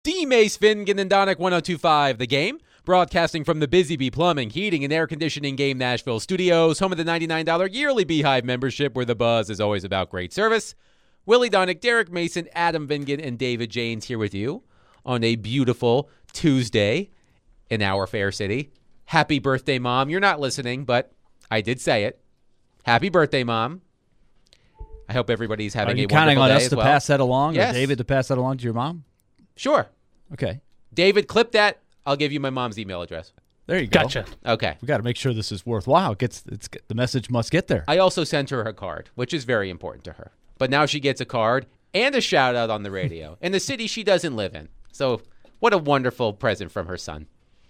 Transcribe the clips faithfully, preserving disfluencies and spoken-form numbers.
D. Mace Finnegan and Donick one oh two point five The Game, broadcasting from the Busy Bee Plumbing, Heating, and Air Conditioning Game Nashville studios, home of the ninety-nine dollars yearly Beehive membership where the buzz is always about great service. Willie Donick, Derek Mason, Adam Vingan, and David Janes here with you on a beautiful Tuesday in our fair city. Happy birthday, Mom. You're not listening, but I did say it. Happy birthday, Mom. I hope everybody's having a wonderful day. Are you counting on us as to well. pass that along, Yes. or David to pass that along to your mom? Sure. Okay. David, clip that. I'll give you my mom's email address. There you go. Gotcha. Okay. We got to make sure this is worthwhile. It gets it's the message must get there. I also sent her a card, which is very important to her. But now she gets a card and a shout out on the radio in the city she doesn't live in. So what a wonderful present from her son.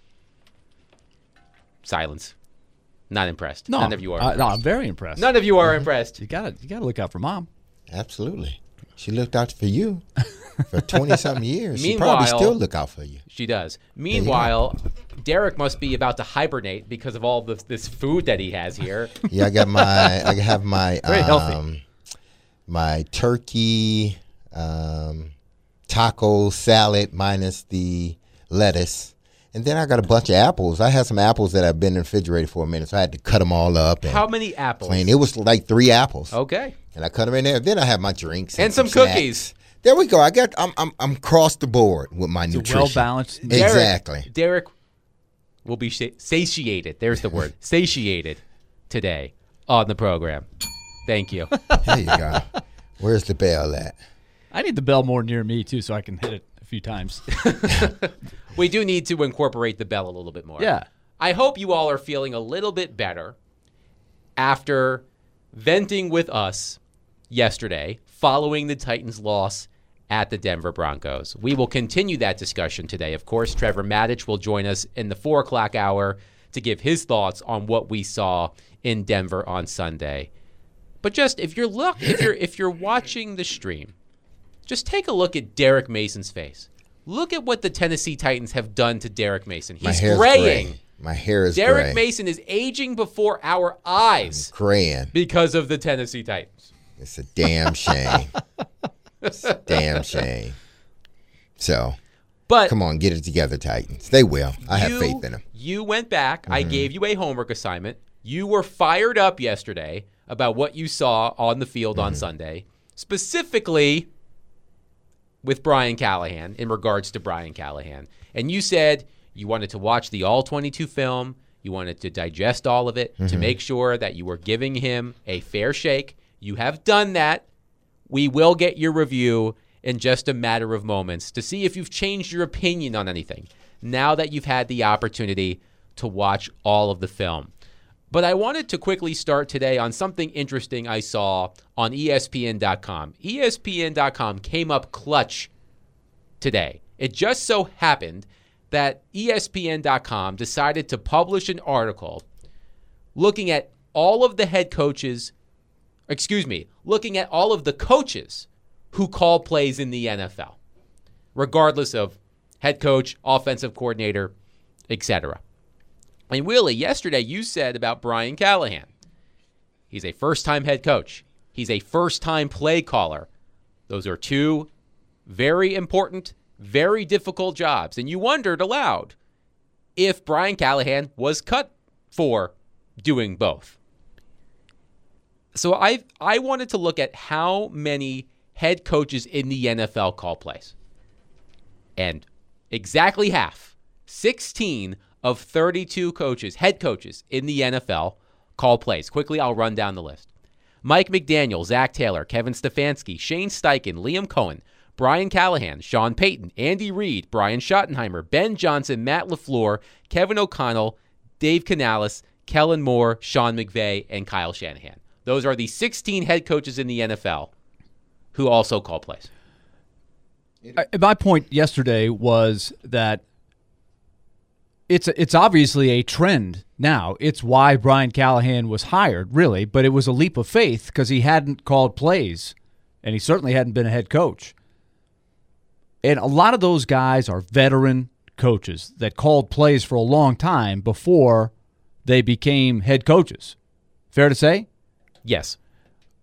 Silence. Not impressed. No, None of you are. uh, Impressed. no, I'm very impressed. None of you are impressed. You got to you got to look out for Mom. Absolutely. She looked out for you for twenty-something years. She Meanwhile- probably still look out for you. She does. Meanwhile, Derek must be about to hibernate because of all this, this food that he has here. Yeah, I got my, I have my, Very um, healthy. my turkey um, taco salad minus the lettuce. And then I got a bunch of apples. I had some apples that have been in the refrigerator for a minute, so I had to cut them all up. And How many apples? clean. It was like three apples. Okay. And I cut them in there. Then I have my drinks And some snacks. cookies. There we go. I got. I'm. I'm. I'm across the board with my It's a nutrition. well-balanced- Derek- Exactly. Derek will be sa- satiated. There's the word. Satiated today on the program. Thank you. There you go. Where's the bell at? I need the bell more near me too, so I can hit it a few times. We do need to incorporate the bell a little bit more. Yeah. I hope you all are feeling a little bit better after venting with us yesterday following the Titans' loss at the Denver Broncos. We will continue that discussion today. Of course, Trevor Maddich will join us in the four o'clock hour to give his thoughts on what we saw in Denver on Sunday. But just if you're look if you're if you're watching the stream, just take a look at Derek Mason's face. Look at what the Tennessee Titans have done to Derek Mason. My He's hair's graying. gray. My hair is Derek gray. Mason is aging before our eyes Graying. because of the Tennessee Titans. It's a damn shame. It's a damn shame. So, But come on, get it together, Titans. They will. I have you- faith in them. You went back. Mm-hmm. I gave you a homework assignment. You were fired up yesterday about what you saw on the field Mm-hmm. on Sunday, specifically with Brian Callahan, in regards to Brian Callahan. And you said you wanted to watch the all twenty-two film. You wanted to digest all of it Mm-hmm. to make sure that you were giving him a fair shake. You have done that. We will get your review in just a matter of moments to see if you've changed your opinion on anything now that you've had the opportunity to watch all of the film. But I wanted to quickly start today on something interesting I saw on E S P N dot com. E S P N dot com came up clutch today. It just so happened that E S P N dot com decided to publish an article looking at all of the head coaches, excuse me, looking at all of the coaches who call plays in the N F L, regardless of head coach, offensive coordinator, et cetera. And Willie, yesterday you said about Brian Callahan, he's a first-time head coach. He's a first-time play caller. Those are two very important, very difficult jobs. And you wondered aloud if Brian Callahan was cut for doing both. So I I wanted to look at how many head coaches in the N F L call plays. And exactly half, sixteen of thirty-two coaches, head coaches in the N F L call plays. Quickly, I'll run down the list. Mike McDaniel, Zach Taylor, Kevin Stefanski, Shane Steichen, Liam Cohen, Brian Callahan, Sean Payton, Andy Reid, Brian Schottenheimer, Ben Johnson, Matt LaFleur, Kevin O'Connell, Dave Canales, Kellen Moore, Sean McVay, and Kyle Shanahan. Those are the sixteen head coaches in the N F L who also call plays. My point yesterday was that it's it's obviously a trend now. It's why Brian Callahan was hired, really, but it was a leap of faith because he hadn't called plays, and he certainly hadn't been a head coach. And a lot of those guys are veteran coaches that called plays for a long time before they became head coaches. Fair to say? Yes.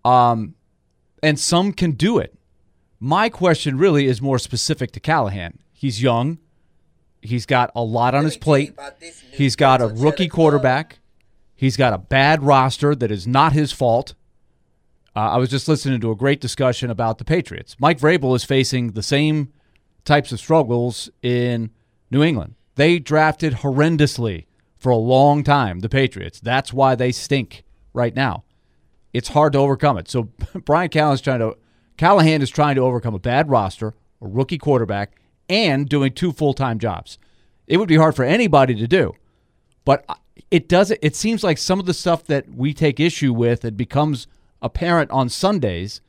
Um, and some can do it. My question really is more specific to Callahan. He's young. He's got a lot on his plate. He's got a rookie quarterback. He's got a bad roster that is not his fault. Uh, I was just listening to a great discussion about the Patriots. Mike Vrabel is facing the same types of struggles in New England. They drafted horrendously for a long time, the Patriots. That's why they stink right now. It's hard to overcome it. So Brian Callahan's trying to Callahan is trying to overcome a bad roster, a rookie quarterback, and doing two full-time jobs. It would be hard for anybody to do. But it does it seems like some of the stuff that we take issue with, it becomes apparent on Sundays.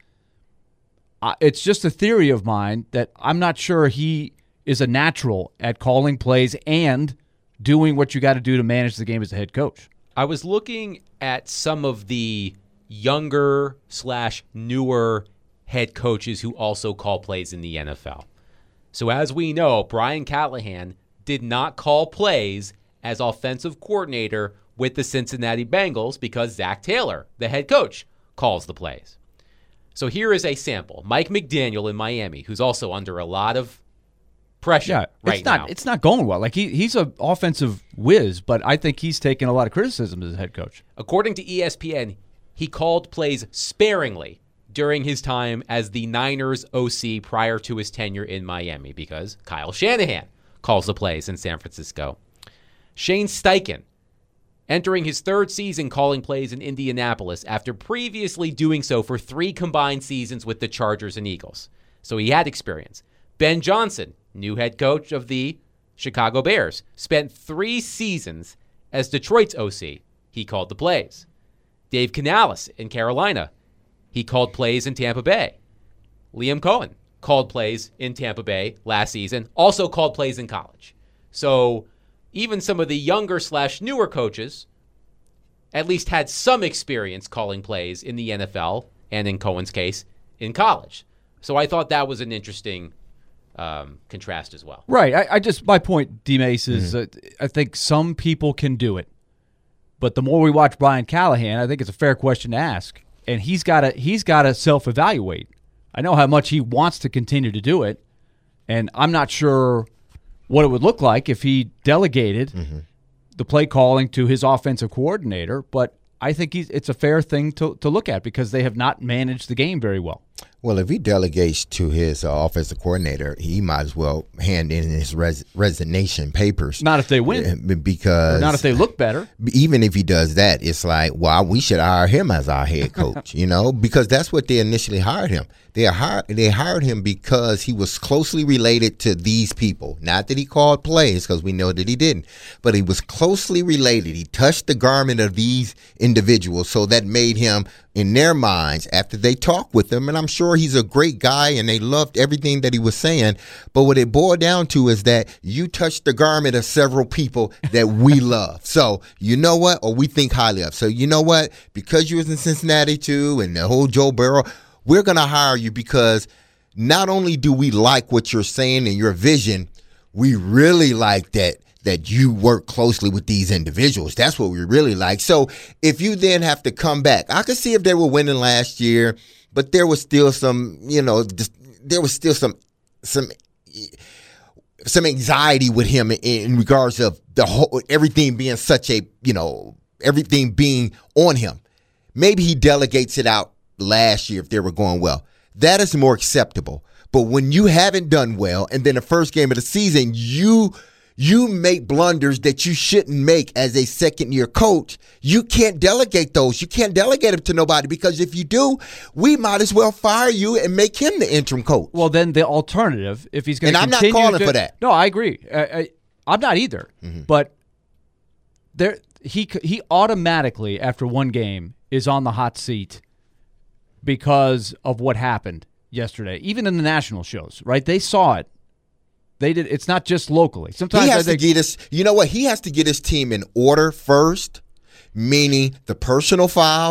Uh, it's just a theory of mine that I'm not sure he is a natural at calling plays and doing what you got to do to manage the game as a head coach. I was looking at some of the younger slash newer head coaches who also call plays in the N F L. So as we know, Brian Callahan did not call plays as offensive coordinator with the Cincinnati Bengals because Zach Taylor, the head coach, calls the plays. So here is a sample. Mike McDaniel in Miami, who's also under a lot of pressure yeah, right it's not, now. It's not going well. Like he he's an offensive whiz, but I think he's taken a lot of criticism as a head coach. According to E S P N, he called plays sparingly during his time as the Niners O C prior to his tenure in Miami because Kyle Shanahan calls the plays in San Francisco. Shane Steichen, entering his third season calling plays in Indianapolis after previously doing so for three combined seasons with the Chargers and Eagles. So he had experience. Ben Johnson, new head coach of the Chicago Bears, spent three seasons as Detroit's O C. He called the plays. Dave Canales in Carolina, he called plays in Tampa Bay. Liam Cohen called plays in Tampa Bay last season, also called plays in college. So even some of the younger slash newer coaches at least had some experience calling plays in the N F L, and in Cohen's case, in college. So I thought that was an interesting um, contrast as well. Right. I, I just, my point, D-Mace, is mm-hmm. uh, I think some people can do it. But the more we watch Brian Callahan, I think it's a fair question to ask. And he's got to he's got to self-evaluate. I know how much he wants to continue to do it, and I'm not sure what it would look like if he delegated mm-hmm. the play calling to his offensive coordinator, but I think he's, it's a fair thing to, to look at because they have not managed the game very well. Well, if he delegates to his uh, offensive coordinator, he might as well hand in his res- resignation papers. Not if they win. Because or not if they look better. Even if he does that, it's like, well, we should hire him as our head coach, you know, because that's what they initially hired him. They hired, they hired him because he was closely related to these people. Not that he called plays, because we know that he didn't, but he was closely related. He touched the garment of these individuals, so that made him, in their minds, after they talked with him, and I'm sure he's a great guy and they loved everything that he was saying, but what it boiled down to is that you touched the garment of several people that we love. So you know what? Or we think highly of. So you know what? Because you was in Cincinnati too and the whole Joe Burrow, we're going to hire you because not only do we like what you're saying and your vision, we really like that that you work closely with these individuals. That's what we really like. So if you then have to come back, I could see if they were winning last year, but there was still some, you know, there was still some some some anxiety with him in, in regards of the whole everything being such a, you know, everything being on him. Maybe he delegates it out last year if they were going well. That is more acceptable. But when you haven't done well and then the first game of the season, you you make blunders that you shouldn't make as a second-year coach, you can't delegate those. You can't delegate them to nobody because if you do, we might as well fire you and make him the interim coach. Well, then the alternative, if he's going to continue And I'm not calling to, for that. No, I agree. I, I, I'm not either. Mm-hmm. But there, he he automatically, after one game, is on the hot seat because of what happened yesterday. Even in the national shows, right? They saw it. They did. It's not just locally. Sometimes he has I think, to get his. You know what? He has to get his team in order first, meaning the personal files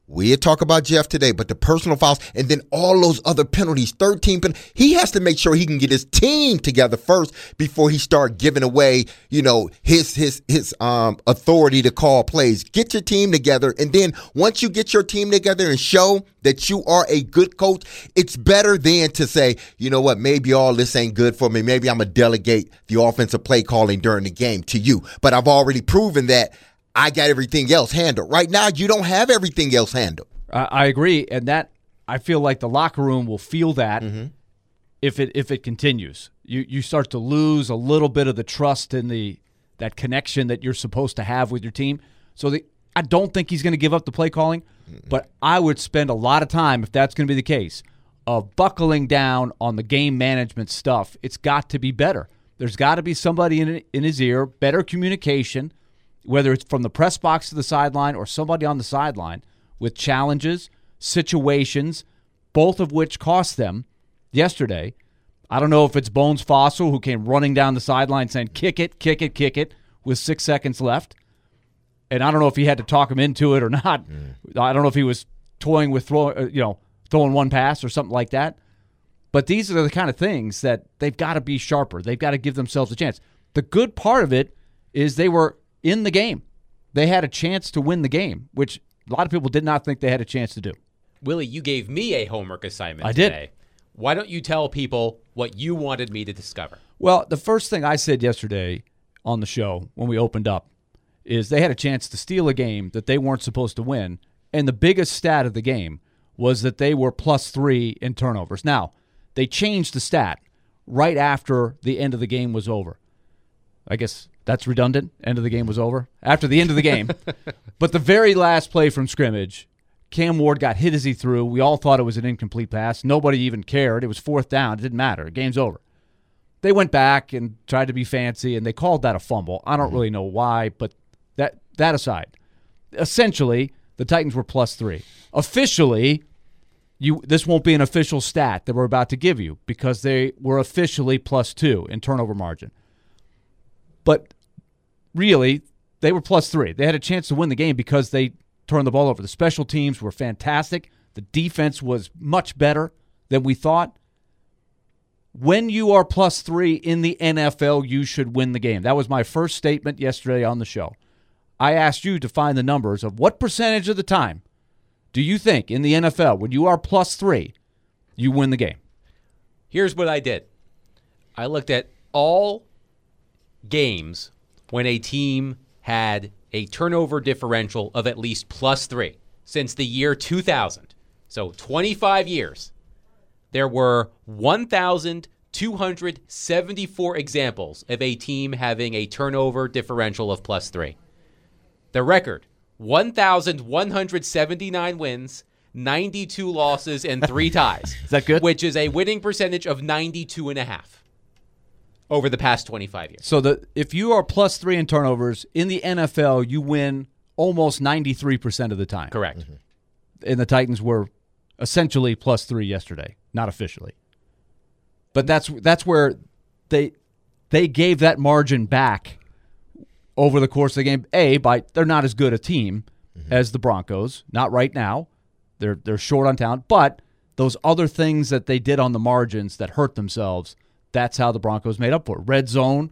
We had talked about Jeff today, but the personal fouls and then all those other penalties, thirteen penalties. He has to make sure he can get his team together first before he start giving away, you know, his his his um authority to call plays. Get your team together, and then once you get your team together and show that you are a good coach, it's better than to say, you know what, maybe all this ain't good for me. Maybe I'm gonna delegate the offensive play calling during the game to you. But I've already proven that I got everything else handled. Right now, you don't have everything else handled. I, I agree, and that I feel like the locker room will feel that Mm-hmm. if it if it continues. You you start to lose a little bit of the trust in the that connection that you're supposed to have with your team. So the, I don't think he's going to give up the play calling, mm-hmm. but I would spend a lot of time, if that's going to be the case, of buckling down on the game management stuff. It's got to be better. There's got to be somebody in in his ear, better communication, whether it's from the press box to the sideline or somebody on the sideline with challenges, situations, both of which cost them yesterday. I don't know if it's Bones Fossil who came running down the sideline saying, kick it, kick it, kick it, with six seconds left. And I don't know if he had to talk him into it or not. Mm. I don't know if he was toying with throw, you know, throwing one pass or something like that. But these are the kind of things that they've got to be sharper. They've got to give themselves a chance. The good part of it is they were in the game. They had a chance to win the game, which a lot of people did not think they had a chance to do. Willie, you gave me a homework assignment I today. did. Why don't you tell people what you wanted me to discover? Well, the first thing I said yesterday on the show when we opened up is they had a chance to steal a game that they weren't supposed to win, and the biggest stat of the game was that they were plus three in turnovers. Now, they changed the stat right after the end of the game was over. I guess that's redundant. End of the game was over. After the end of the game. But the very last play from scrimmage, Cam Ward got hit as he threw. We all thought it was an incomplete pass. Nobody even cared. It was fourth down. It didn't matter. Game's over. They went back and tried to be fancy, and they called that a fumble. I don't really know why, but that that aside, essentially, the Titans were plus three. Officially, you this won't be an official stat that we're about to give you because they were officially plus two in turnover margin. But really, they were plus three. They had a chance to win the game because they turned the ball over. The special teams were fantastic. The defense was much better than we thought. When you are plus three in the N F L, you should win the game. That was my first statement yesterday on the show. I asked you to find the numbers of what percentage of the time do you think in the N F L, when you are plus three, you win the game? Here's what I did. I looked at all games when a team had a turnover differential of at least plus three since the year two thousand. So twenty-five years. There were one thousand two hundred seventy-four examples of a team having a turnover differential of plus three. The record, one thousand one hundred seventy-nine wins, ninety-two losses, and three ties. Is that good? Which is a winning percentage of ninety-two point five over the past twenty-five years. So the if you are plus three in turnovers, in the N F L, you win almost ninety-three percent of the time. Correct. Mm-hmm. And the Titans were essentially plus three yesterday, not officially. But that's that's where they they gave that margin back over the course of the game. A, by they're not as good a team mm-hmm. as the Broncos, not right now. They're they're short on talent, but those other things that they did on the margins that hurt themselves, that's how the Broncos made up for it. Red zone,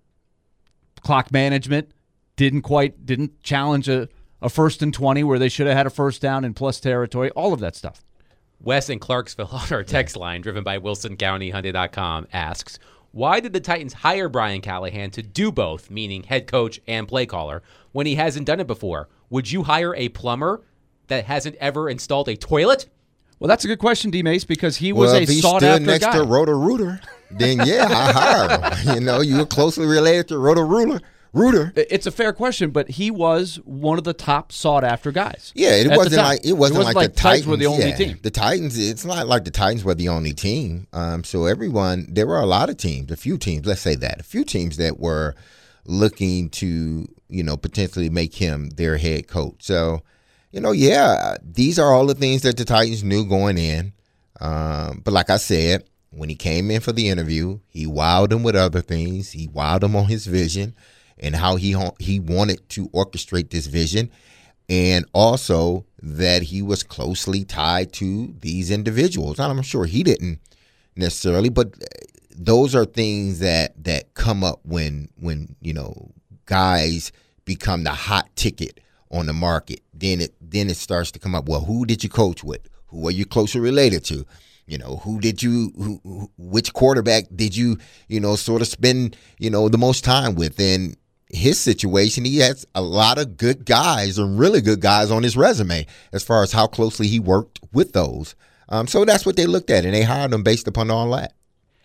clock management, didn't quite didn't challenge a, a first and twenty where they should have had a first down in plus territory, all of that stuff. Wes in Clarksville on our text line, driven by Wilson County Hyundai dot com, asks, why did the Titans hire Brian Callahan to do both, meaning head coach and play caller, when he hasn't done it before? Would you hire a plumber that hasn't ever installed a toilet? Well, that's a good question, D. Mace, because he was well, a if he sought-after stood next guy. to Roto-Rooter, then yeah, I hired him. You know, you were closely related to Roto-Rooter. Rooter. It's a fair question, but he was one of the top sought-after guys. Yeah, it wasn't like it wasn't, it wasn't like, like the Titans were the only yeah, team. The Titans, it's not like the Titans were the only team. Um, so everyone, there were a lot of teams, a few teams. Let's say that a few teams that were looking to, you know, potentially make him their head coach. So, you know, yeah, these are all the things that the Titans knew going in. Um, but like I said, when he came in for the interview, he wowed them with other things. He wowed them on his vision and how he he wanted to orchestrate this vision. and also that he was closely tied to these individuals. And I'm sure he didn't necessarily, but those are things that that come up when when you know guys become the hot ticket on the market. Then it then it starts to come up. Well, who did you coach with? Who are you closely related to? You know, who did you, who, who, which quarterback did you, you know, sort of spend, you know, the most time with? In his situation, he has a lot of good guys and really good guys on his resume as far as how closely he worked with those. Um, so that's what they looked at, and they hired him based upon all that.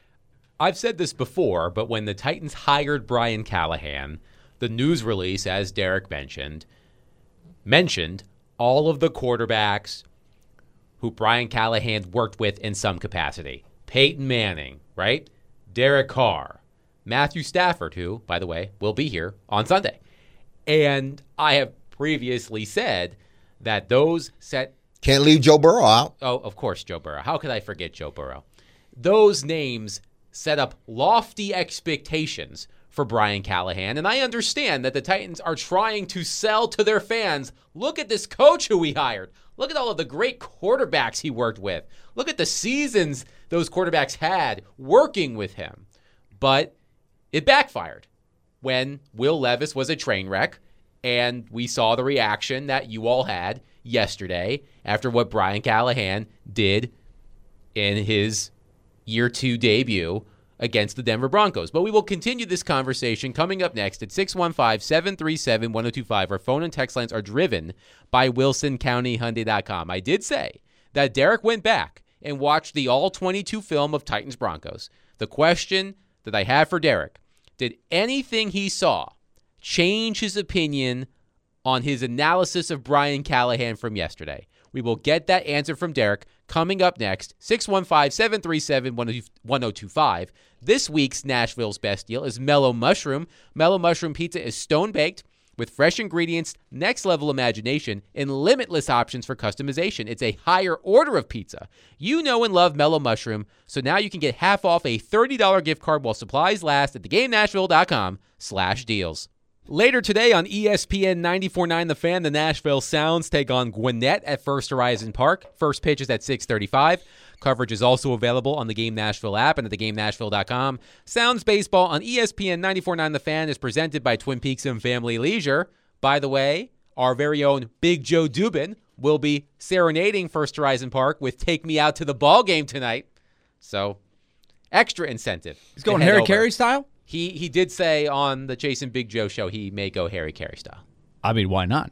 I've said this before, but when the Titans hired Brian Callahan, the news release, as Derek mentioned, mentioned all of the quarterbacks who Brian Callahan worked with in some capacity. Peyton Manning, right? Derek Carr, Matthew Stafford, who, by the way, will be here on Sunday. And I have previously said that those set... Can't leave Joe Burrow out. Oh, of course, Joe Burrow. How could I forget Joe Burrow? Those names set up lofty expectations for Brian Callahan, and I understand that the Titans are trying to sell to their fans, look at this coach who we hired. Look at all of the great quarterbacks he worked with. Look at the seasons those quarterbacks had working with him. But it backfired when Will Levis was a train wreck, and we saw the reaction that you all had yesterday after what Brian Callahan did in his year two debut against the Denver Broncos. But we will continue this conversation coming up next at six one five, seven three seven, one oh two five. Our phone and text lines are driven by Wilson County Hyundai dot com. I did say that Derek went back and watched the all twenty-two film of Titans Broncos. The question that I have for Derek, did anything he saw change his opinion on his analysis of Brian Callahan from yesterday? We will get that answer from Derek coming up next. six one five, seven three seven, one oh two five. This week's Nashville's Best Deal is Mellow Mushroom. Mellow Mushroom Pizza is stone-baked with fresh ingredients, next-level imagination, and limitless options for customization. It's a higher order of pizza. You know and love Mellow Mushroom, so now you can get half off a thirty dollars gift card while supplies last at theGameNashville.com slash deals. Later today on E S P N ninety-four point nine The Fan, the Nashville Sounds take on Gwinnett at First Horizon Park. First pitch is at six thirty-five. Coverage is also available on the Game Nashville app and at the game nashville dot com. Sounds baseball on E S P N ninety-four point nine The Fan is presented by Twin Peaks and Family Leisure. By the way, our very own Big Joe Dubin will be serenading First Horizon Park with Take Me Out to the Ball Game tonight. So, extra incentive. He's going Harry Carey style? He he did say on the Jason Big Joe show he may go Harry Carey style. I mean, why not?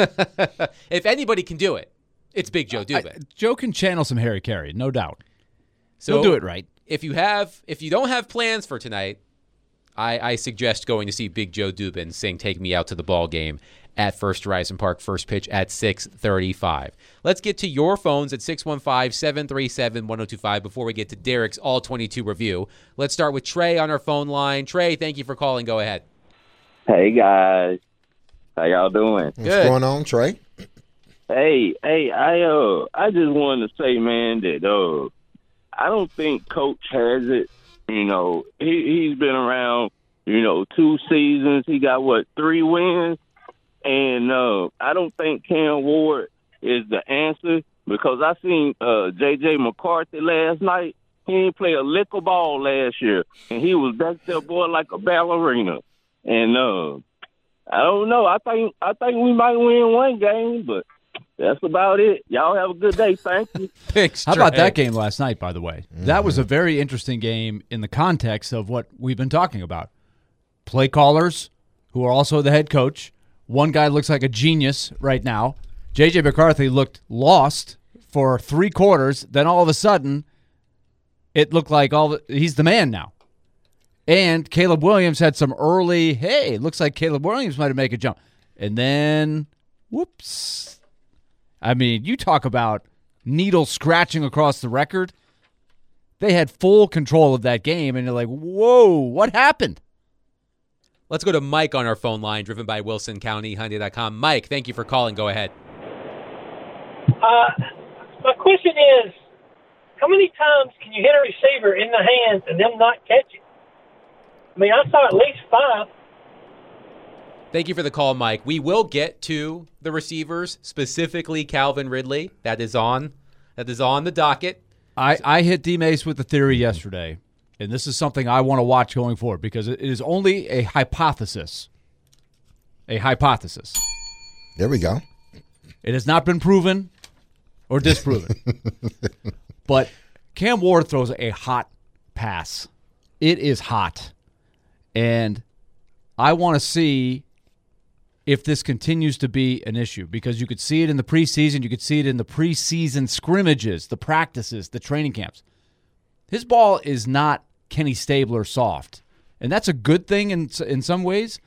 If anybody can do it, it's Big Joe Dubin. I, Joe can channel some Harry Carey, no doubt. So he'll do it right. If you have, if you don't have plans for tonight, I, I suggest going to see Big Joe Dubin sing "Take Me Out to the Ball Game" at First Horizon Park. First pitch at six thirty-five. Let's get to your phones at six one five, seven three seven, one oh two five before we get to Derek's all twenty-two review. Let's start with Trey on our phone line. Trey, thank you for calling. Go ahead. Hey, guys. How y'all doing? What's Good. going on, Trey? Hey, hey, I uh, I just wanted to say, man, that uh, I don't think Coach has it. You know, he he's been around, you know, two seasons. He got what, three wins, and uh, I don't think Cam Ward is the answer because I seen uh, J J McCarthy last night. He didn't play a lick of ball last year, and he was back there, boy, like a ballerina. And uh, I don't know. I think I think we might win one game, but that's about it. Y'all have a good day. Thank you. Thanks, How Trey. about that game last night, by the way? Mm-hmm. That was a very interesting game in the context of what we've been talking about. Play callers, who are also the head coach. One guy looks like a genius right now. J J McCarthy looked lost for three quarters. Then all of a sudden, it looked like all the, he's the man now. And Caleb Williams had some early, hey, looks like Caleb Williams might have made a jump. And then, whoops. I mean, you talk about needle scratching across the record. They had full control of that game, and you're like, whoa, what happened? Let's go to Mike on our phone line, driven by Wilson County Hyundai dot com. Mike, thank you for calling. Go ahead. Uh, my question is, how many times can you hit a receiver in the hands and them not catch it? I mean, I saw at least five. Thank you for the call, Mike. We will get to the receivers, specifically Calvin Ridley. That is on. That is on the docket. I, I hit D-Mace with the theory yesterday, and this is something I want to watch going forward because it is only a hypothesis. A hypothesis. There we go. It has not been proven or disproven. But Cam Ward throws a hot pass. It is hot. And I want to see if this continues to be an issue, because you could see it in the preseason, you could see it in the preseason scrimmages, the practices, the training camps. His ball is not Kenny Stabler soft, and that's a good thing in in some ways.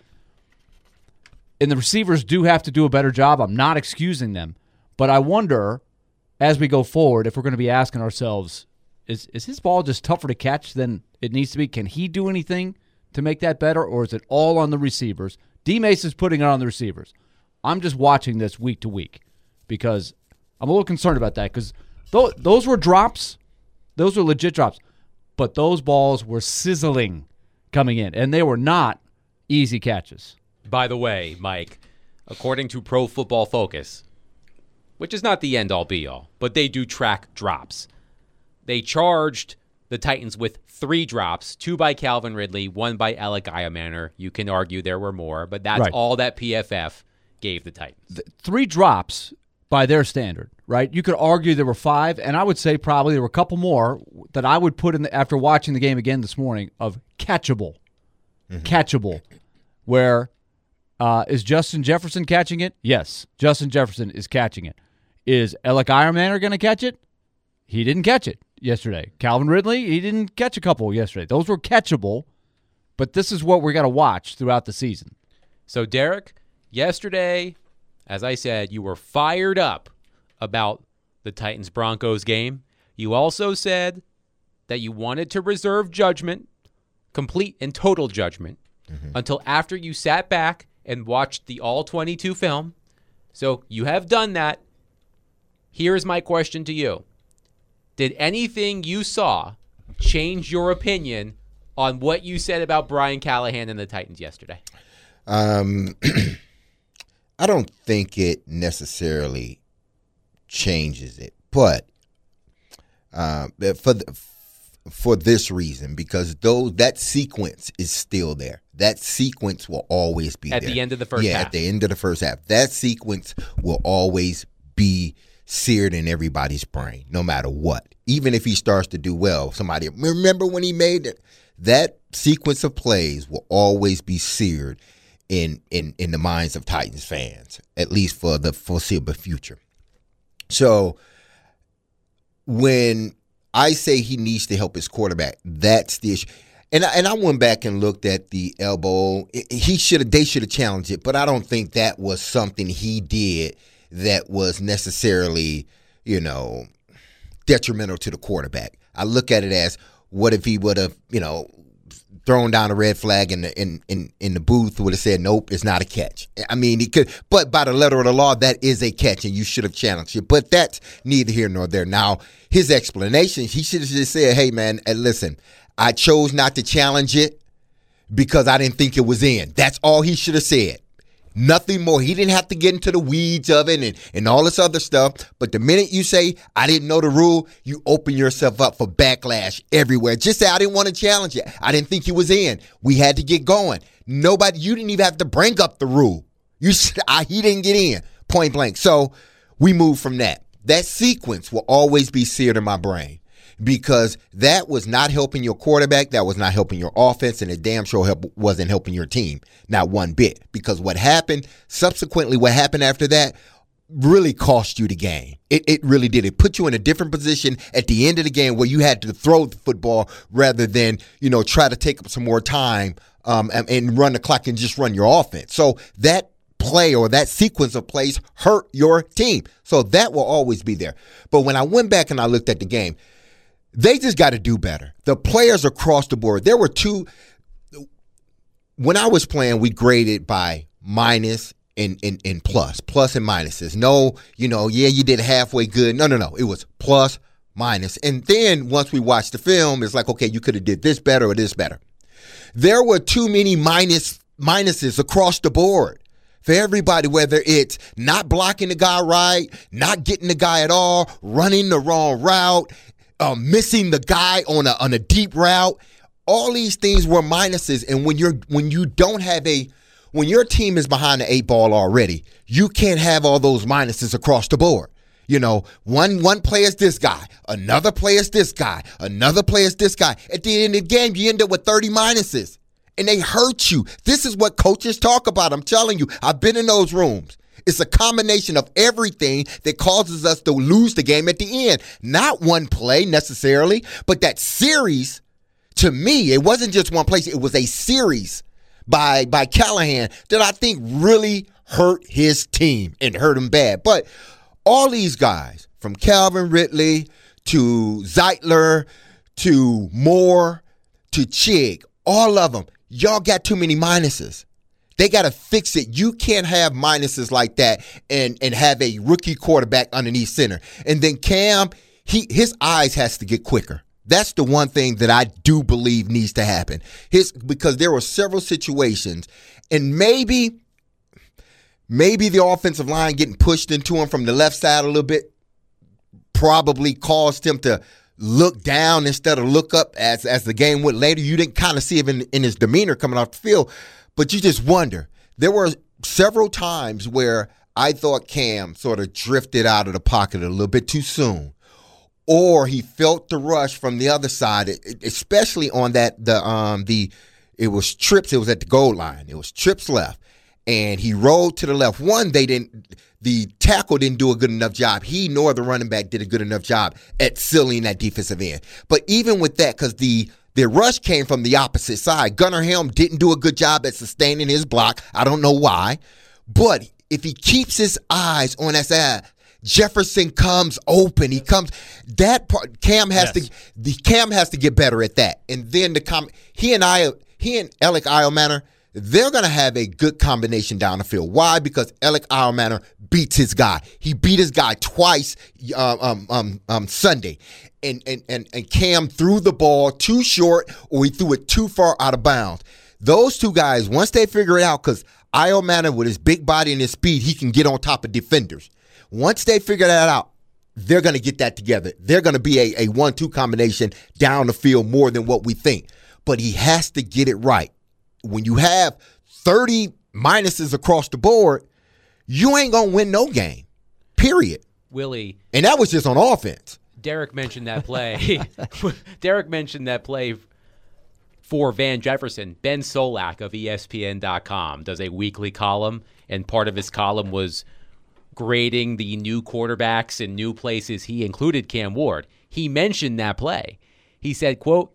And the receivers do have to do a better job. I'm not excusing them, but I wonder as we go forward if we're going to be asking ourselves, is is his ball just tougher to catch than it needs to be? Can he do anything to make that better, or is it all on the receivers? D-Mace is putting it on the receivers. I'm just watching this week to week because I'm a little concerned about that because th- those were drops. Those were legit drops. But those balls were sizzling coming in, and they were not easy catches. By the way, Mike, according to Pro Football Focus, which is not the end-all be-all, but they do track drops, they charged the Titans with three drops, two by Calvin Ridley, one by Alec Iamaner. You can argue there were more, but that's right. all that P F F gave the Titans. The three drops by their standard, right? You could argue there were five, and I would say probably there were a couple more that I would put in the, after watching the game again this morning of catchable. Mm-hmm. Catchable. Where uh, is Justin Jefferson catching it? Yes, Justin Jefferson is catching it. Is Alec Iamaner going to catch it? He didn't catch it yesterday. Calvin Ridley, he didn't catch a couple yesterday. Those were catchable, but this is what we're going to watch throughout the season. So, Derek, yesterday, as I said, you were fired up about the Titans-Broncos game. You also said that you wanted to reserve judgment, complete and total judgment, mm-hmm. until after you sat back and watched the all twenty-two film. So you have done that. Here's my question to you. Did anything you saw change your opinion on what you said about Brian Callahan and the Titans yesterday? Um, I don't think it necessarily changes it, but uh, for the, for this reason, because those that sequence is still there. That sequence will always be at there. the end of the first yeah, half. Yeah, at the end of the first half. That sequence will always be seared in everybody's brain, no matter what. Even if he starts to do well, somebody remember when he made it. That sequence of plays will always be seared in in in the minds of Titans fans, at least for the foreseeable future. So when I say he needs to help his quarterback, that's the issue. And I, and I went back and looked at the elbow. He should have. They should have challenged it, but I don't think that was something he did that was necessarily, you know, detrimental to the quarterback. I look at it as, what if he would have, you know, thrown down a red flag in the in, in, in the booth, would have said, nope, it's not a catch. I mean, he could, but by the letter of the law, that is a catch, and you should have challenged it. But that's neither here nor there. Now, his explanation, he should have just said, hey, man, listen, I chose not to challenge it because I didn't think it was in. That's all he should have said. Nothing more. He didn't have to get into the weeds of it and, and all this other stuff. But the minute you say, I didn't know the rule, you open yourself up for backlash everywhere. Just say, I didn't want to challenge it. I didn't think he was in. We had to get going. Nobody, you didn't even have to bring up the rule. You said, I, he didn't get in, point blank. So we move from that. That sequence will always be seared in my brain, because that was not helping your quarterback, that was not helping your offense, and it damn sure help, wasn't helping your team, not one bit. Because what happened, subsequently what happened after that, really cost you the game. It it really did. It put you in a different position at the end of the game where you had to throw the football rather than, you know, try to take up some more time um, and, and run the clock and just run your offense. So that play or that sequence of plays hurt your team. So that will always be there. But when I went back and I looked at the game, they just got to do better. The players across the board. There were two. When I was playing, we graded by minus and, and, and plus. Plus and minuses. No, you know, yeah, you did halfway good. No, no, no. It was plus, minus. And then once we watched the film, it's like, okay, you could have did this better or this better. There were too many minus minuses across the board for everybody, whether it's not blocking the guy right, not getting the guy at all, running the wrong route, uh, missing the guy on a on a deep route. All these things were minuses, and when you're when you don't have a when your team is behind the eight ball already, you can't have all those minuses across the board. You know, one one play is this guy, another play is this guy, another play is this guy. At the end of the game, you end up with thirty minuses, and they hurt you. This is what coaches talk about. I'm telling you, I've been in those rooms. It's a combination of everything that causes us to lose the game at the end. Not one play necessarily, but that series. To me, it wasn't just one place. It was a series by by Callahan that I think really hurt his team and hurt him bad. But all these guys, from Calvin Ridley to Zeitler to Moore to Chig, all of them, y'all got too many minuses. They got to fix it. You can't have minuses like that and, and have a rookie quarterback underneath center. And then Cam, he his eyes has to get quicker. That's the one thing that I do believe needs to happen. His because there were several situations, and maybe, maybe the offensive line getting pushed into him from the left side a little bit probably caused him to look down instead of look up as as the game went later. You didn't kind of see it in, in his demeanor coming off the field, but you just wonder. There were several times where I thought Cam sort of drifted out of the pocket a little bit too soon. Or he felt the rush from the other side, especially on that the um the it was trips. It was at the goal line. It was trips left, and he rolled to the left. One, they didn't. The tackle didn't do a good enough job. He nor the running back did a good enough job at sealing that defensive end. But even with that, because the the rush came from the opposite side, Gunnar Helm didn't do a good job at sustaining his block. I don't know why, but if he keeps his eyes on that side. Jefferson comes open. He comes that part. Cam has yes. to. The Cam has to get better at that. And then the com. He and I. He and Alec Eilmanner. They're gonna have a good combination down the field. Why? Because Alec Eilmanner beats his guy. He beat his guy twice. Um, um, um, um Sunday, and and and and Cam threw the ball too short, or he threw it too far out of bounds. Those two guys, once they figure it out, because Eilmanner with his big body and his speed, he can get on top of defenders. Once they figure that out, they're going to get that together. They're going to be a, a one two combination down the field more than what we think. But he has to get it right. When you have thirty minuses across the board, you ain't going to win no game, period. Willie. And that was just on offense. Derek mentioned that play. Derek mentioned that play for Van Jefferson. Ben Solak of E S P N dot com does a weekly column, and part of his column was grading the new quarterbacks in new places. He included Cam Ward. He mentioned that play. He said, quote,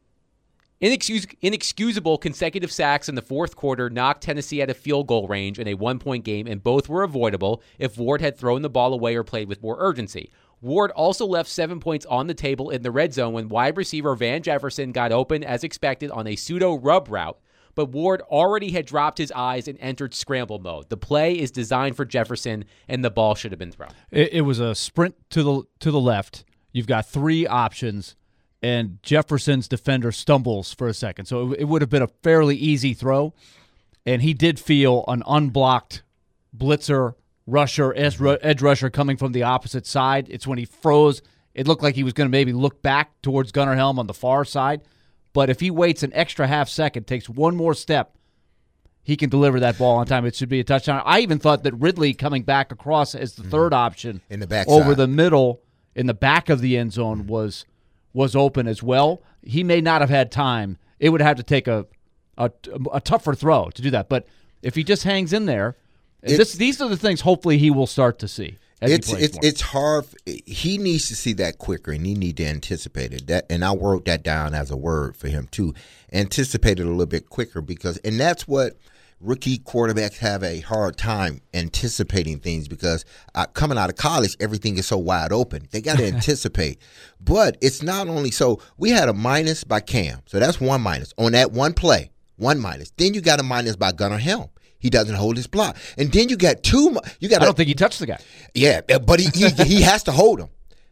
Inexcus- inexcusable consecutive sacks in the fourth quarter knocked Tennessee out of field goal range in a one-point game, and both were avoidable if Ward had thrown the ball away or played with more urgency. Ward also left seven points on the table in the red zone when wide receiver Van Jefferson got open as expected on a pseudo-rub route, but Ward already had dropped his eyes and entered scramble mode. The play is designed for Jefferson, and the ball should have been thrown. It, it was a sprint to the to the left. You've got three options, and Jefferson's defender stumbles for a second. So it, it would have been a fairly easy throw, and he did feel an unblocked blitzer, rusher, edge rusher coming from the opposite side. It's when he froze. It looked like he was going to maybe look back towards Gunnar Helm on the far side. But if he waits an extra half second, takes one more step, he can deliver that ball on time. It should be a touchdown. I even thought that Ridley coming back across as the mm-hmm. third option in the back over side. the middle in the back of the end zone mm-hmm. was was open as well. He may not have had time. It would have to take a a, a tougher throw to do that. But if he just hangs in there, it, this, these are the things hopefully he will start to see. It's it's it's hard. He needs to see that quicker, and he need to anticipate it. That, and I wrote that down as a word for him too. Anticipate it a little bit quicker, because, and that's what rookie quarterbacks have a hard time anticipating things, because uh, coming out of college, everything is so wide open. They got to anticipate. But it's not only so. We had a minus by Cam, so that's one minus on that one play, one minus. Then you got a minus by Gunnar Helm. He doesn't hold his block, and then you got two. You got. I don't think he touched the guy. Yeah, but he he, he has to hold him.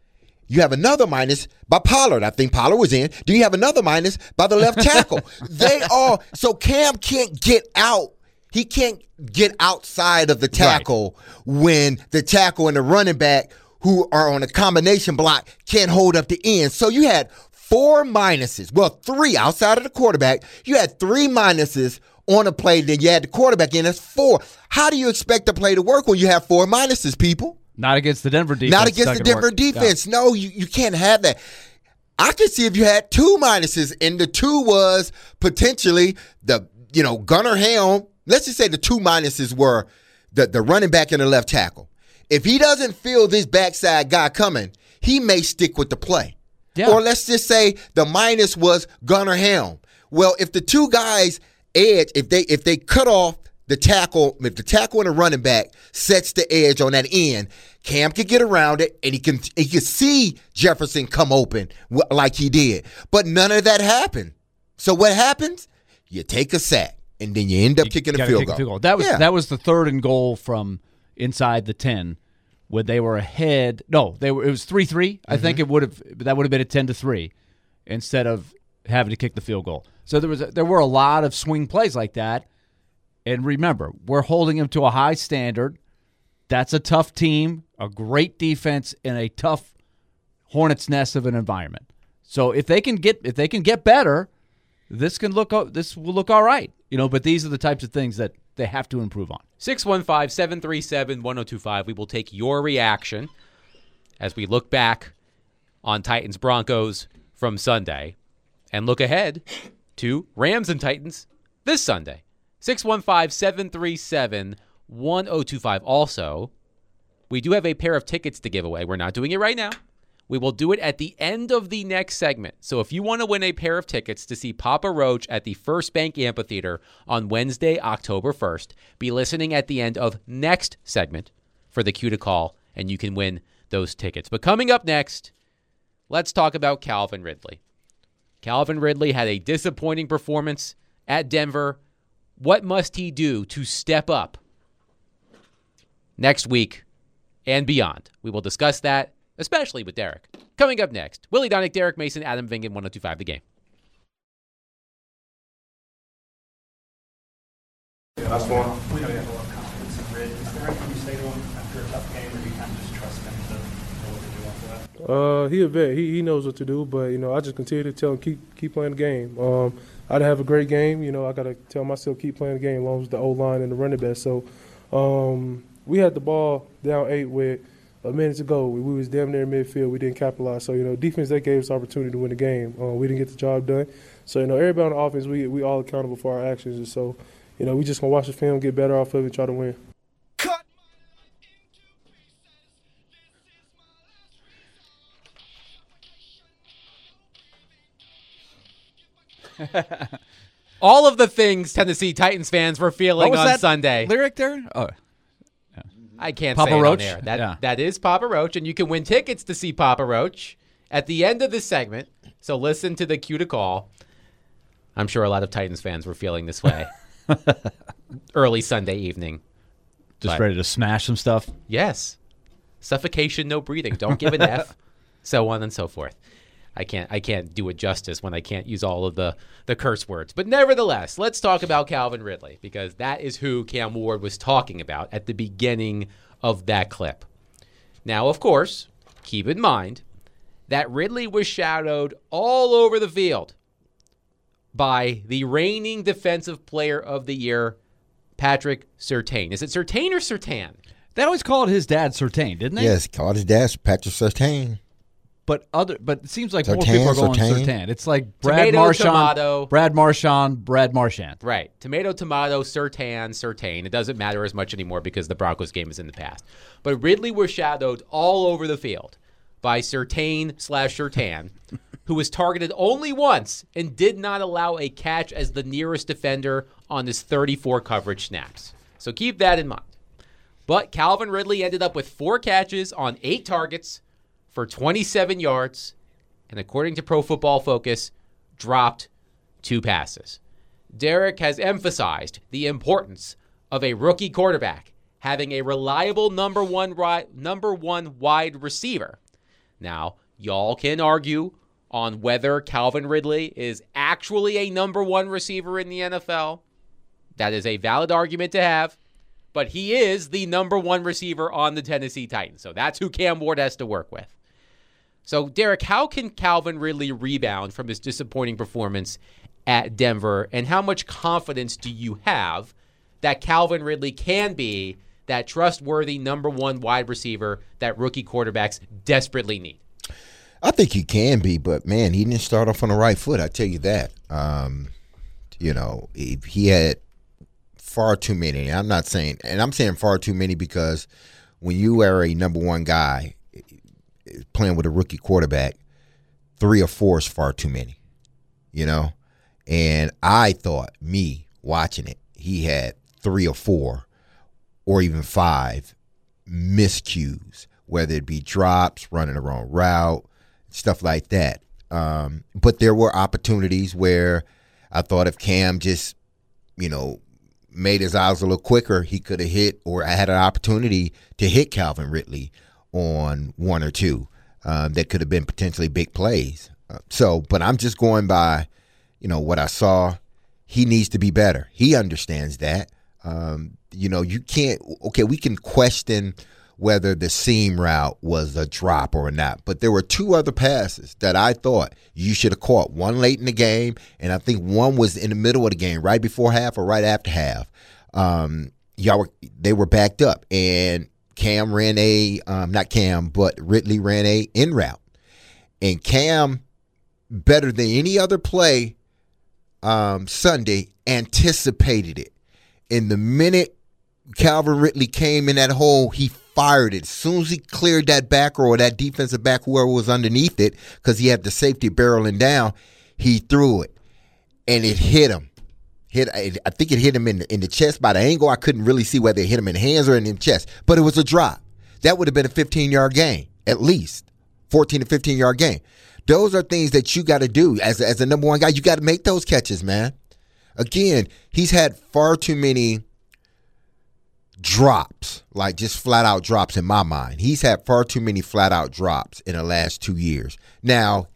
You have another minus by Pollard. I think Pollard was in. Do you have another minus by the left tackle? They are – so Cam can't get out. He can't get outside of the tackle right. when the tackle and the running back who are on a combination block can't hold up the end. So you had four minuses. Well, three outside of the quarterback. You had three minuses on a play. Then you had the quarterback in. That's four. How do you expect the play to work when you have four minuses, people? Not against the Denver defense. Not against the Denver work. defense. No, no you, you can't have that. I could see if you had two minuses, and the two was potentially the, you know, Gunnar Helm. Let's just say the two minuses were the, the running back and the left tackle. If he doesn't feel this backside guy coming, he may stick with the play. Yeah. Or let's just say the minus was Gunnar Helm. Well, if the two guys edge, if they if they cut off the tackle, if the tackle and the running back sets the edge on that end, Cam can get around it, and he can he can see Jefferson come open like he did. But none of that happened. So what happens? You take a sack, and then you end up you kicking a field, kick goal. a field goal. That was yeah. that was the third and goal from inside the ten, when they were ahead. No, they were. It was three three. Mm-hmm. I think it would have that would have been a ten to three, instead of having to kick the field goal. So there was a, there were a lot of swing plays like that. And remember, we're holding them to a high standard. That's a tough team, a great defense, and a tough hornet's nest of an environment. So if they can get if they can get better, this can look this will look all right. You know, but these are the types of things that they have to improve on. six one five, seven three seven, one oh two five. We will take your reaction as we look back on Titans Broncos from Sunday and look ahead to Rams and Titans this Sunday. six one five, seven three seven, one oh two five. Also, we do have a pair of tickets to give away. We're not doing it right now. We will do it at the end of the next segment. So if you want to win a pair of tickets to see Papa Roach at the First Bank Amphitheater on Wednesday, October first, be listening at the end of next segment for the cue to call, and you can win those tickets. But coming up next, let's talk about Calvin Ridley. Calvin Ridley had a disappointing performance at Denver. What must he do to step up next week and beyond? We will discuss that, especially with Derek. Coming up next, Willie Donick, Derek Mason, Adam Vingan, one oh two five The Game. Yeah, that's one. We know you have a lot of confidence in Rid. Is there anything you say to him after a tough game, or do you kind of just trust him to know what to do after that? Uh, he a vet. He he knows what to do, but you know, I just continue to tell him keep keep playing the game. Um, I'd have a great game. You know, I gotta tell myself keep playing the game as long as the O line and the running back. So, um, we had the ball down eight with a minute to go. We, we was damn near midfield. We didn't capitalize. So you know, defense they gave us opportunity to win the game. Uh, we didn't get the job done. So you know, everybody on the offense we we all accountable for our actions. And so, you know, we just gonna watch the film, get better off of it, and try to win. All of the things Tennessee Titans fans were feeling what was on that Sunday. Lyric there? Oh, I can't Papa say it Roach? on air. That, Yeah. that is Papa Roach, and you can win tickets to see Papa Roach at the end of this segment. So listen to the cue to call. I'm sure a lot of Titans fans were feeling this way early Sunday evening. just But- ready to smash some stuff. Yes. Suffocation, no breathing. Don't give an F. So on and so forth. I can't I can't do it justice when I can't use all of the, the curse words. But nevertheless, let's talk about Calvin Ridley, because that is who Cam Ward was talking about at the beginning of that clip. Now, of course, keep in mind that Ridley was shadowed all over the field by the reigning Defensive Player of the Year, Patrick Surtain. Is it Surtain or Surtain? They always called his dad Surtain, didn't they? Yes, called his dad Patrick Surtain. But other, but it seems like Surtain, more people are going Surtain. Surtain. It's like Brad Tomato, Marchand, tomato. Brad Marchand, Brad Marchand. Right. Tomato, tomato, Surtain, Surtain. It doesn't matter as much anymore because the Broncos game is in the past. But Ridley was shadowed all over the field by Surtain slash Surtain, who was targeted only once and did not allow a catch as the nearest defender on his thirty-four coverage snaps. So keep that in mind. But Calvin Ridley ended up with four catches on eight targets for twenty-seven yards, and according to Pro Football Focus, dropped two passes. Derek has emphasized the importance of a rookie quarterback having a reliable number one ri- number one wide receiver. Now, Y'all can argue on whether Calvin Ridley is actually a number one receiver in the N F L. That is a valid argument to have. But he is the number one receiver on the Tennessee Titans. So that's who Cam Ward has to work with. So, Derek, how can Calvin Ridley rebound from his disappointing performance at Denver? And how much confidence do you have that Calvin Ridley can be that trustworthy number one wide receiver that rookie quarterbacks desperately need? I think he can be, but, man, he didn't start off on the right foot. I tell you that. Um, you know, he, he had far too many. I'm not saying, and I'm saying far too many because when you are a number one guy playing with a rookie quarterback, three or four is far too many, you know? And I thought, me watching it, he had three or four or even five miscues, whether it be drops, running the wrong route, stuff like that. Um, but there were opportunities where I thought if Cam just, you know, made his eyes a little quicker, he could have hit, or I had an opportunity to hit Calvin Ridley on one or two. Um, that could have been potentially big plays. Uh, so, but I'm just going by, you know, what I saw. He needs to be better. He understands that. Um, you know, you can't, okay, we can question whether the seam route was a drop or not, but there were two other passes that I thought you should have caught. One late in the game, and I think one was in the middle of the game, right before half or right after half. Um, y'all were, they were backed up, and Cam ran a, um, not Cam, but Ridley ran a in route. And Cam, better than any other play um, Sunday, anticipated it. And the minute Calvin Ridley came in that hole, he fired it. As soon as he cleared that back row or that defensive back, whoever was underneath it, because he had the safety barreling down, he threw it. And it hit him. Hit, I think it hit him in the, in the chest by the angle. I couldn't really see whether it hit him in the hands or in the chest, but it was a drop. That would have been a fifteen-yard gain, at least, fourteen to fifteen-yard gain. Those are things that you got to do as a, as a number one guy. You got to make those catches, man. Again, he's had far too many drops, like just flat-out drops in my mind. He's had far too many flat-out drops in the last two years. Now,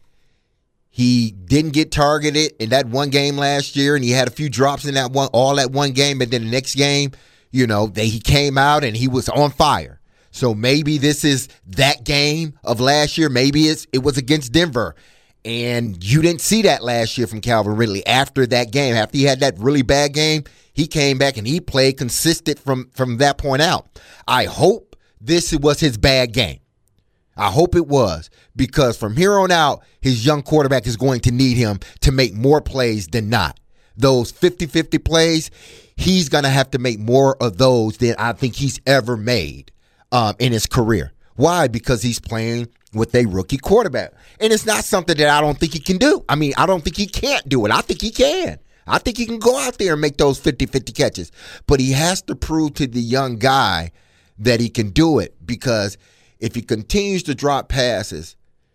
he didn't get targeted in that one game last year, and he had a few drops in that one, all that one game. And then the next game, you know, they, he came out and he was on fire. So maybe this is that game of last year. Maybe it's, it was against Denver, and you didn't see that last year from Calvin Ridley. After that game, after he had that really bad game, he came back and he played consistent from, from that point out. I hope this was his bad game. I hope it was, because from here on out, his young quarterback is going to need him to make more plays than not. Those fifty-fifty plays, he's going to have to make more of those than I think he's ever made um, in his career. Why? Because he's playing with a rookie quarterback. And it's not something that I don't think he can do. I mean, I don't think he can't do it. I think he can. I think he can go out there and make those fifty-fifty catches. But he has to prove to the young guy that he can do it, because if he continues to drop passes,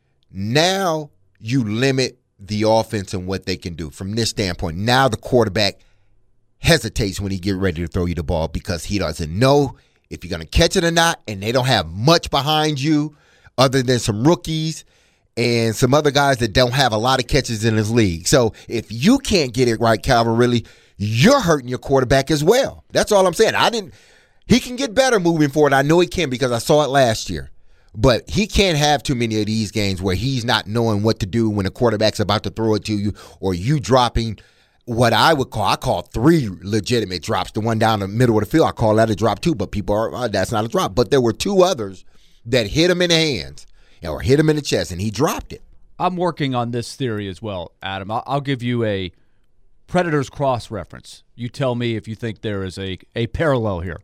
now you limit the offense and what they can do from this standpoint. Now the quarterback hesitates when he get ready to throw you the ball, because he doesn't know if you're going to catch it or not, and they don't have much behind you other than some rookies and some other guys that don't have a lot of catches in this league. So if you can't get it right, Calvin Ridley, you're hurting your quarterback as well. That's all I'm saying. I didn't. He can get better moving forward. I know he can, because I saw it last year. But he can't have too many of these games where he's not knowing what to do when the quarterback's about to throw it to you, or you dropping what I would call, I call three legitimate drops. The one down the middle of the field, I call that a drop too, but people are, oh, that's not a drop. But there were two others that hit him in the hands or hit him in the chest, and he dropped it. I'm working on this theory as well, Adam. I'll, I'll give you a Predators cross-reference. You tell me if you think there is a, a parallel here.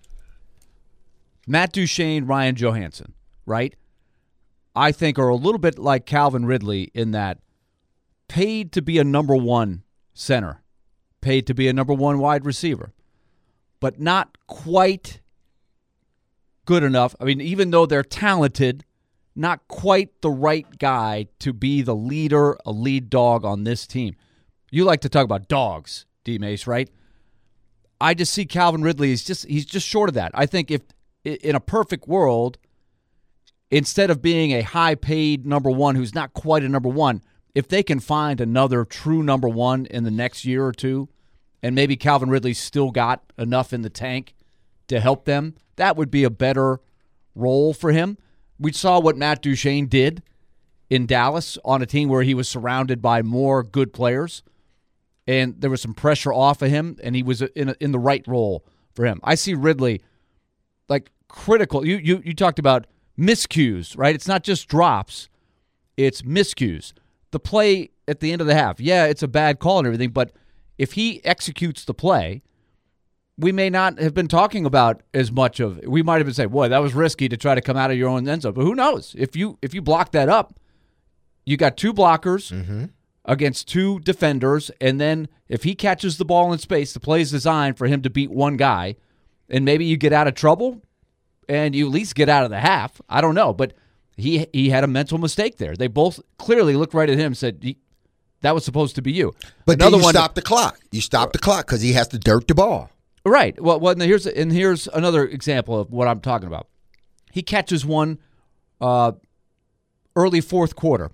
Matt Duchene, Ryan Johansson, right? I think are a little bit like Calvin Ridley in that paid to be a number one center, paid to be a number one wide receiver, but not quite good enough. I mean, even though they're talented, not quite the right guy to be the leader, a lead dog on this team. You like to talk about dogs, D. Mace, right? I just see Calvin Ridley is just he's just short of that. I think if in a perfect world, instead of being a high-paid number one who's not quite a number one, if they can find another true number one in the next year or two, and maybe Calvin Ridley's still got enough in the tank to help them, that would be a better role for him. We saw what Matt Duchene did in Dallas on a team where he was surrounded by more good players, and there was some pressure off of him, and he was in a, in the right role for him. I see Ridley like critical. You you you talked about miscues, right? It's not just drops, it's miscues. The play at the end of the half, yeah, it's a bad call and everything, but if he executes the play, we may not have been talking about as much of it. We might have been saying, boy, that was risky to try to come out of your own end zone. But who knows? If you if you block that up, you got two blockers mm-hmm. against two defenders, and then if he catches the ball in space, the play is designed for him to beat one guy, and maybe you get out of trouble and you at least get out of the half. I don't know, but he he had a mental mistake there. They both clearly looked right at him and said, that was supposed to be you. But Another then you one stop the clock. You stop the clock because he has to dirt the ball. Right. Well, well and here's and here's another example of what I'm talking about. He catches one uh, early fourth quarter.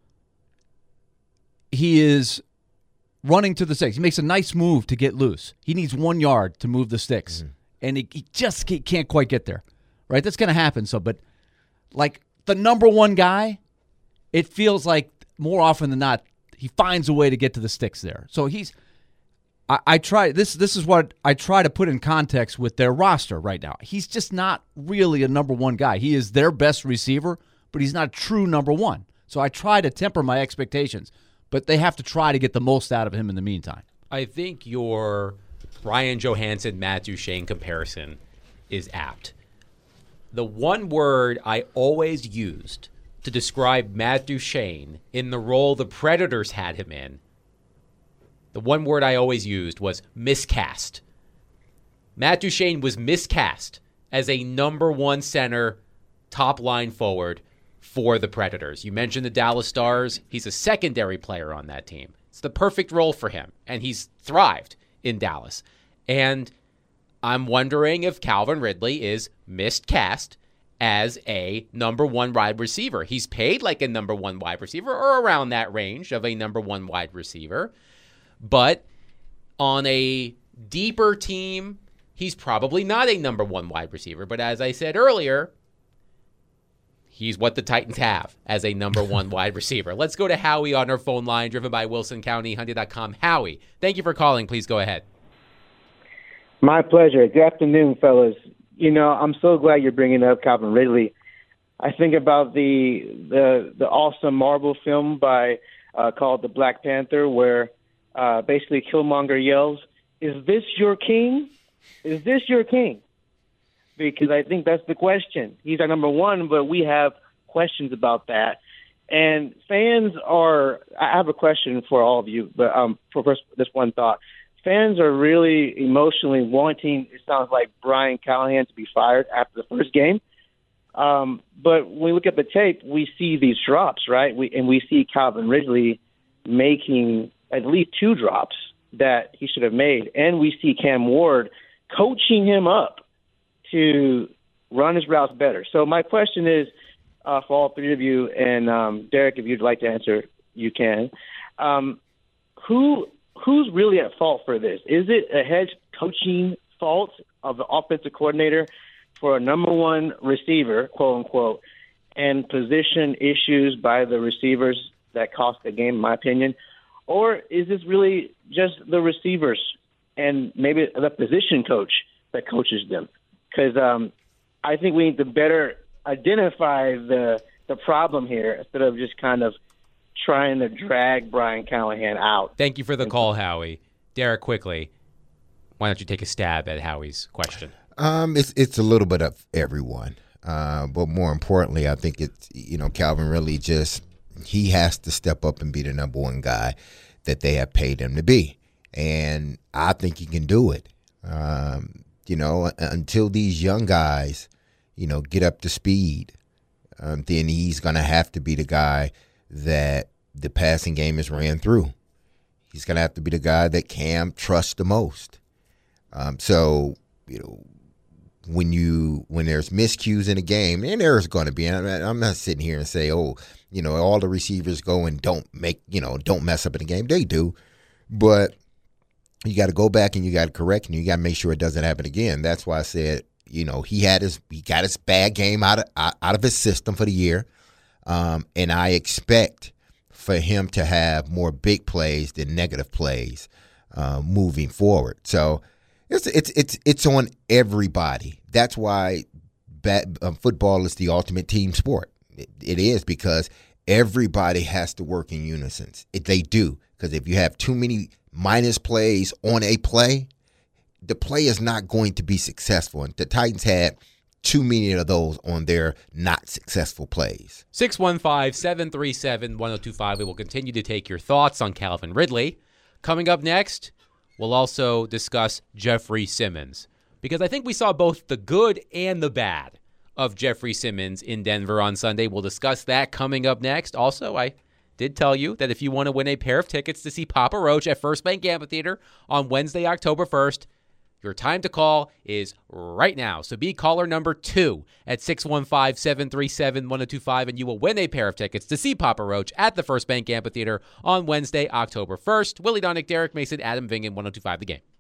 He is running to the sticks. He makes a nice move to get loose. He needs one yard to move the sticks, mm-hmm. and he, he just can't quite get there. Right. That's going to happen. So, but like the number one guy, it feels like more often than not he finds a way to get to the sticks there. So he's. I, I try this. This is what I try to put in context with their roster right now. He's just not really a number one guy. He is their best receiver, but he's not a true number one. So I try to temper my expectations, but they have to try to get the most out of him in the meantime. I think your Ryan Johansson, Matt Duchene comparison is apt. The one word I always used to describe Matt Duchene in the role the Predators had him in, the one word I always used was miscast. Matt Duchene was miscast as a number one center, top line forward for the Predators. You mentioned the Dallas Stars. He's a secondary player on that team. It's the perfect role for him, and he's thrived in Dallas. And I'm wondering if Calvin Ridley is miscast as a number one wide receiver. He's paid like a number one wide receiver or around that range of a number one wide receiver. But on a deeper team, he's probably not a number one wide receiver. But as I said earlier, he's what the Titans have as a number one wide receiver. Let's go to Howie on our phone line, driven by Wilson County Hyundai dot com. Howie, thank you for calling. Please go ahead. My pleasure. Good afternoon, fellas. You know, I'm so glad you're bringing up Calvin Ridley. I think about the the the awesome Marvel film by uh, called The Black Panther, where uh, basically Killmonger yells, "Is this your king? Is this your king?" Because I think that's the question. He's our number one, but we have questions about that. And fans are – I have a question for all of you, but um, for first, this one thought. Fans are really emotionally wanting, it sounds like, Brian Callahan to be fired after the first game. Um, but when we look at the tape, we see these drops, right? We, and we see Calvin Ridley making at least two drops that he should have made. And we see Cam Ward coaching him up to run his routes better. So my question is uh, for all three of you, and um, Derek, if you'd like to answer, you can. Um, who who's really at fault for this? Is it a head coaching fault of the offensive coordinator for a number one receiver, quote unquote, and position issues by the receivers that cost the game, in my opinion? Or is this really just the receivers and maybe the position coach that coaches them? Because um, I think we need to better identify the the problem here instead of just kind of trying to drag Brian Callahan out. Thank you for the call, Howie. Derek, quickly, why don't you take a stab at Howie's question? Um, it's it's a little bit of everyone, uh, but more importantly, I think it's you know Calvin really just he has to step up and be the number one guy that they have paid him to be, and I think he can do it. Um, you know, until these young guys, you know, get up to speed, um, then he's going to have to be the guy that the passing game is ran through. He's going to have to be the guy that Cam trusts the most. Um, so, you know, when you when there's miscues in a game, and there's going to be. And I'm not sitting here and say, oh, you know, all the receivers go and don't make, you know, don't mess up in the game. They do, but you got to go back and you got to correct, and you got to make sure it doesn't happen again. That's why I said, you know, he had his he got his bad game out of out of his system for the year, um, and I expect for him to have more big plays than negative plays uh, moving forward. So. It's it's it's it's on everybody. That's why bat, um, football is the ultimate team sport. It, it is because everybody has to work in unison. It, they do, because if you have too many minus plays on a play, the play is not going to be successful. And the Titans had too many of those on their not successful plays. six one five, seven three seven, one oh two five. We will continue to take your thoughts on Calvin Ridley. Coming up next, we'll also discuss Jeffrey Simmons, because I think we saw both the good and the bad of Jeffrey Simmons in Denver on Sunday. We'll discuss that coming up next. Also, I did tell you that if you want to win a pair of tickets to see Papa Roach at First Bank Amphitheater on Wednesday, October first, your time to call is right now. So be caller number two at six one five, seven three seven, one oh two five, and you will win a pair of tickets to see Papa Roach at the First Bank Amphitheater on Wednesday, October first. Willie Donick, Derek Mason, Adam Vingan, one oh two five The Game.